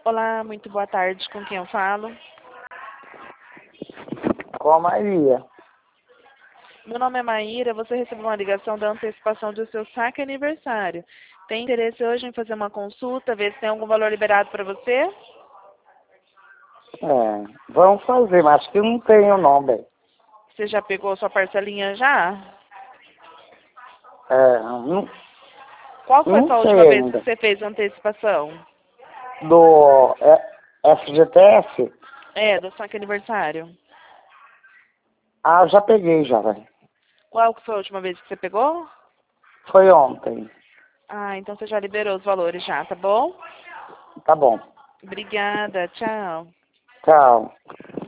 Olá, muito boa tarde. Com quem eu falo? Com a Maria. Meu nome é Maíra. Você recebeu uma ligação da antecipação do seu saque aniversário. Tem interesse hoje em fazer uma consulta, ver se tem algum valor liberado para você? Vamos fazer, mas acho que não tenho não, bem. Você já pegou sua parcelinha já? Não, Qual foi não a última sei vez que ainda. você fez a antecipação? Do FGTS? Do saque aniversário. Ah, já peguei já, velho. Qual que foi a última vez que você pegou? Foi ontem. Ah, então você já liberou os valores já, tá bom? Tá bom. Obrigada, tchau. Tchau.